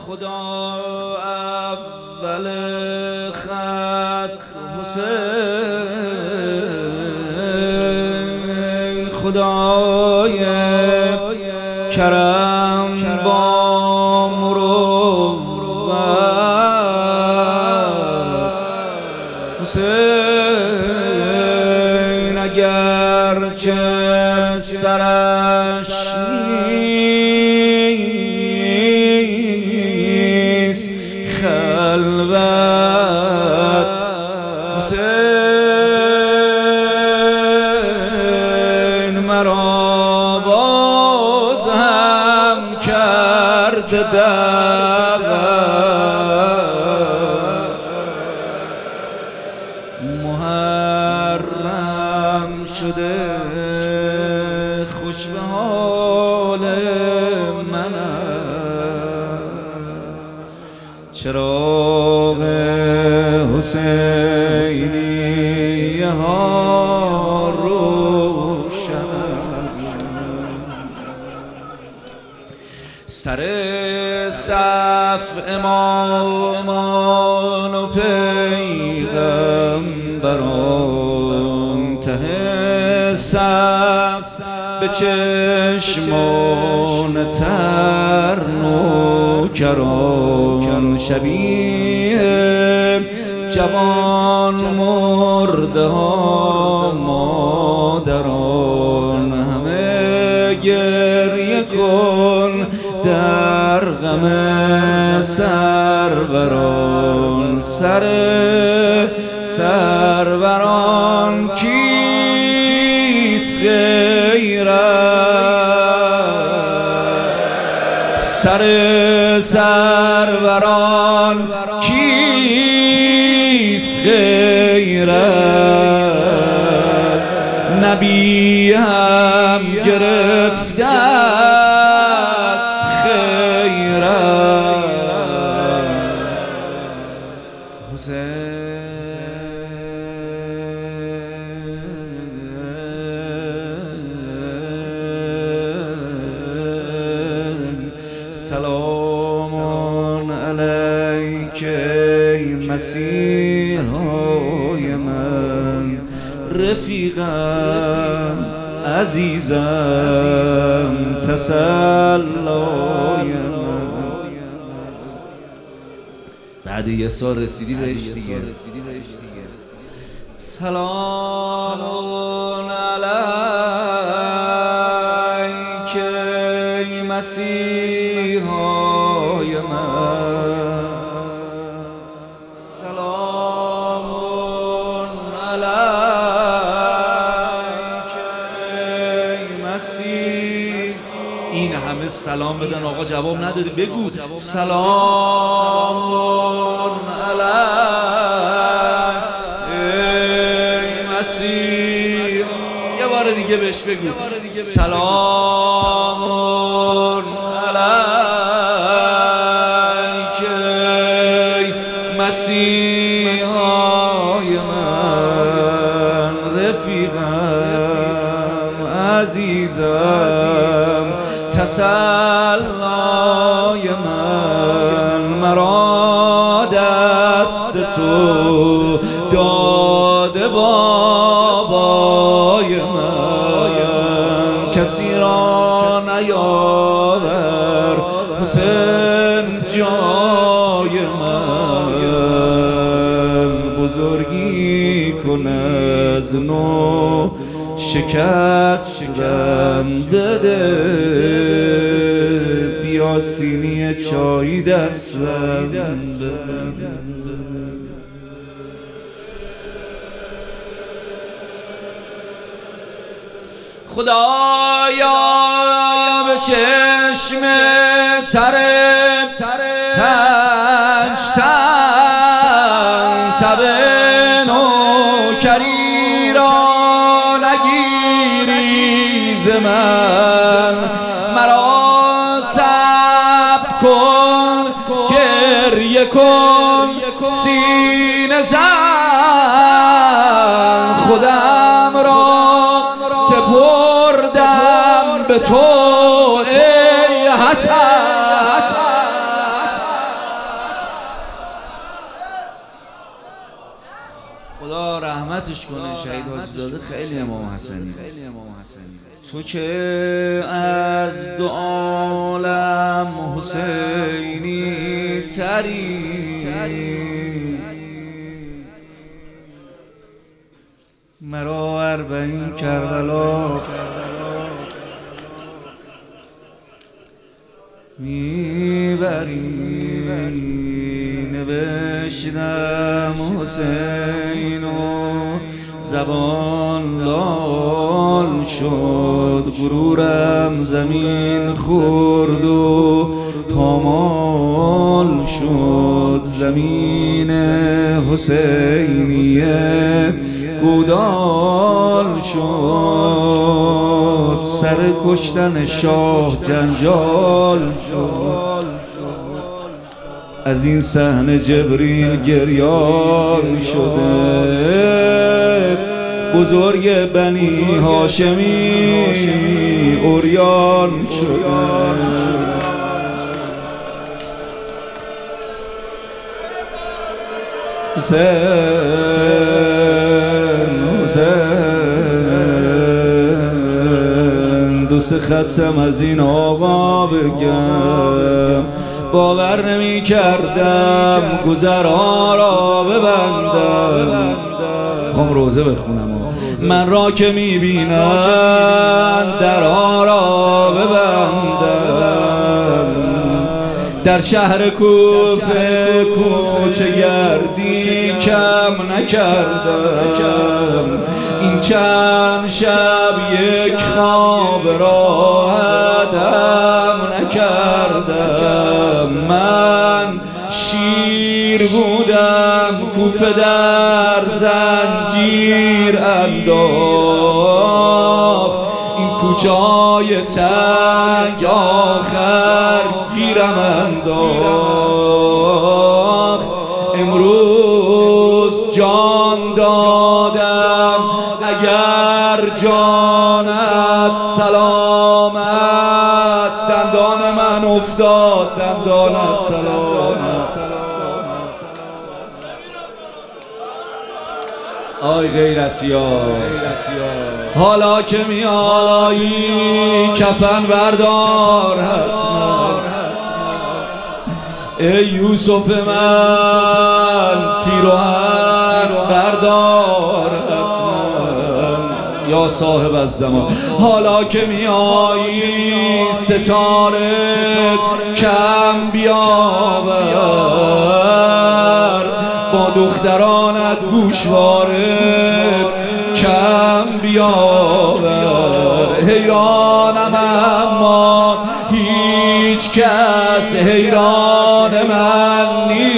خدا اول خط حسین، خدای کرم با مروت حسین، اگرچه سرش نیست خلوت، حسین مرا باز هم کرد دعوت، محرم شده خوش به حال من است، چراغ حسینی ها روشن، سر صف امامان و پیغمبران، ته صف به چشمان تر نوکران، شبیه جوان مرده ها مادران، همه گریه کن در غم سروران، سر سروران کیست غیرت، سر سروران کیست غیرت، نبی هم گرفته است خیرت، سلام علیک ای مسیحای من، رفیقم عزیزم تسلای من، بعد یه سال رسیدی بهش دیگه. سلام علیک ای مسیحای من، سلام علیک ای مسیح. این همه سلام بدن آقا جواب نداده، بگو سلام علیک ای مسیح. یه بار دیگه بهش بگو سلام علیک ای مسیحای من، رفیقم عزیزم تسلای من، مرا دست تو داده بابای من، کسی را نیاور حسین جای من، بزرگی کن از نو شکستم بده، بیا سینی چای دستم بده. خدایا به چشم تر پنج تن تب نوکری را نگیری ز من، مرا صبر کن گریه کن سینه زن، خودم را سپردم به تو ای حسن، زاده خیلی امام حسنی. تو که از دو عالم حسینی تری، مرا اربعین کربلا میبری. نوشتم حسین و زبان لال شد، غرورم زمین خورد و پامال شد. زمین حسینیه گودال شد، سر کشتن شاه جنجال شد. از این صحنه جبریل گریان شده، بزرگ بنی هاشمی عریان شده. حسین دو سه ختم از این آقا بگم، باور نمی کردم گذرها را ببندم. خواهم روزه بخونم من را که می بینند درها را ببندم. در شهر کوفه کوچه گردی کم نکردم، این چند شب یک خواب راحتم نکردم. من شیر بودم کوفه در زنجیر انداخت، این کوچه های تنگ آخر گیرم انداخت. امروز جان دادم اگر جانت سلامت، دندان من افتاد دندانت سلامت. آی غیرتی ها، حالا که میایی کفن بردار حتما. ای یوسف من پیراهن بردار حتما. یا صاحب الزمان، حالا که میایی ستاره کم بیاور، با دخترانت گوشواره کم بیاور. حیرانم اما هیچ کس حیران من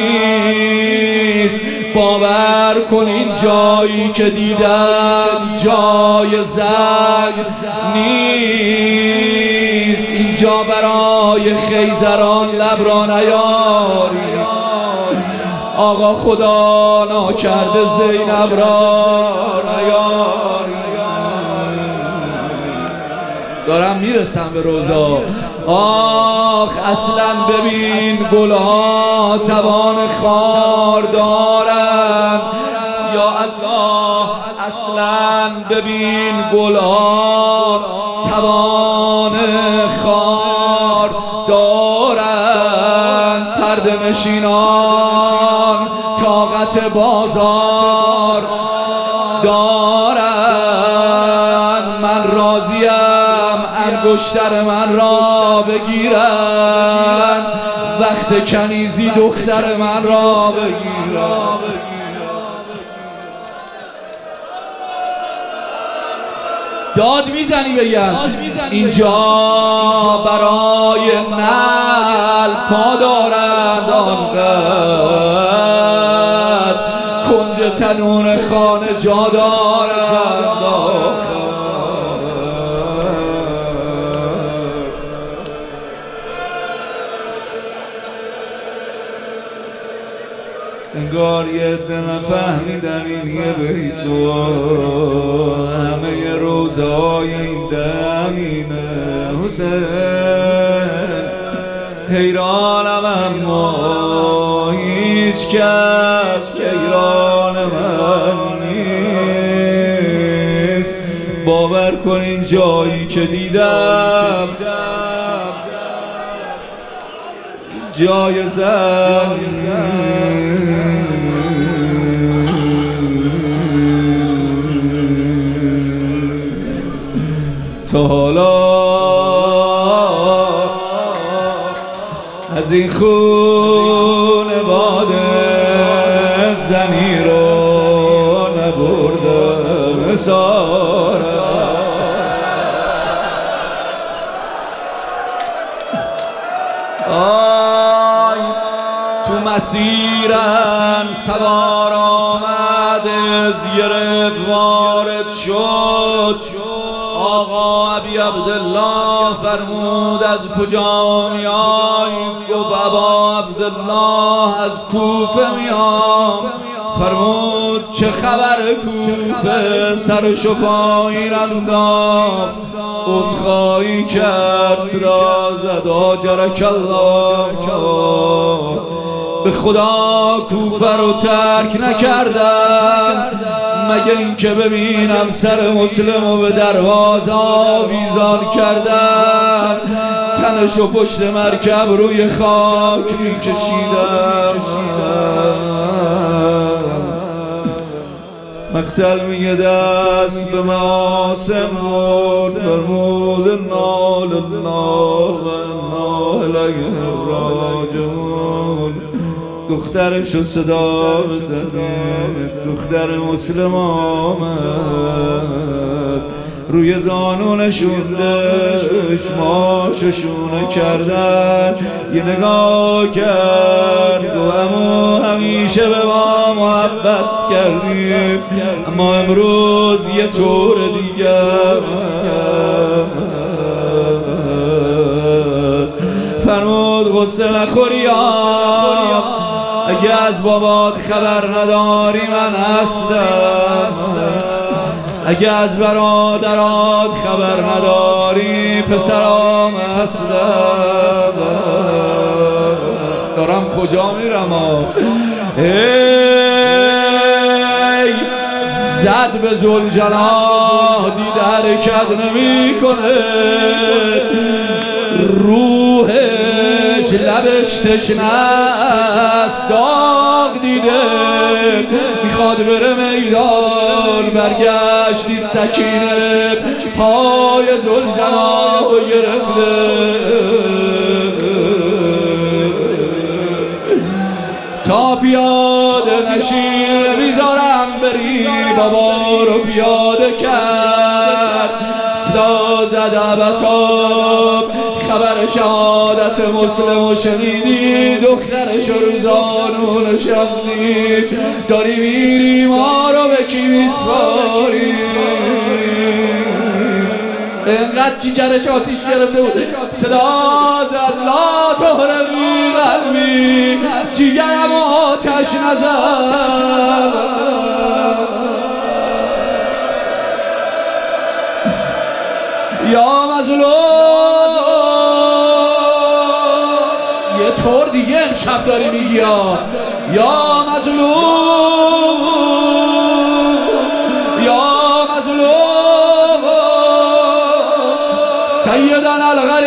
نیست. باور کن این جایی که دیدم جای زنگ نیست. اینجا برای خیزران لب را نیاری، آقا خدا ناکرده زینب را نیاری. دارم میرسم به روزا. آخ اصلا ببین گلها توان خار دارن. یا الله اصلا ببین گلها توان خار دارن. پرده نشینان طاقت بازار دارن. من راضیم انگشتر من را بگیرن، وقت کنیزی دختر من را بگیرن. داد میزنی بگم اینجا برای نعل پا دارند آنقدر، کنج تنور خانه جا دارند آخر. انگار یه عده نفهمیدن این یه بیتو، همه روزهای این دمینه حسین. حیرانم اما هیچ کس حیران من نیست. نکنین جایی که دیدم جای زن تا حالا از این خون باده زنی رو نبردم سارا آی تو مسیرم سوار آمد زیر وارد شد آقا ابی عبدالله فرمود از کجا میای؟ گفت ابا عبدالله از کوفه میام. فرمود چه خبر کوفه؟ سرشو پایین انداخت عذرخواهی کرد صدا زد آجرک الله به خدا کوفه رو ترک نکردم مگه این که ببینم سر مسلمو به دروازه آویزان کردم تنشو پشت مرکب روی خاک میکشیدم. مقتل میگه دست به معاصم برد فرمود انا لله و انا الیه راجعون. دخترشو صدا بزنه دختر مسلم آمد روی زانونشون دشماشو شونه کردن یه نگاه کرد گو امو همیشه به ما محبت کردیم اما امروز یه طور دیگر فرمود غصه نخوریم اگه از بابات خبر نداری من هستم اگه از برادرات خبر نداری پسرام هستم. دارم کجا میرم ای زد به ذوالجلال دید حرکت نمی کنه روحش لبش تشنه است داغ دیده میخواد بره میدان برگشتید سکینه پای ذوالجلال گرفته تا پیاده نشی میذارم بری بابا رو پیاده کرد صدا زد ابتاب خبر شهادت مسلمو شنیدی دخترش رو زانون شدی داری میری ما رو به کی میسپاری اینقدر جگرش آتیش گرفته بود صدا زد لا تحرقی قلبی جگرم آتش نزد یا مظلوم یه طور دیگه امشب داری میگی یا مظلوم یا مظلوم سیدنا الغالب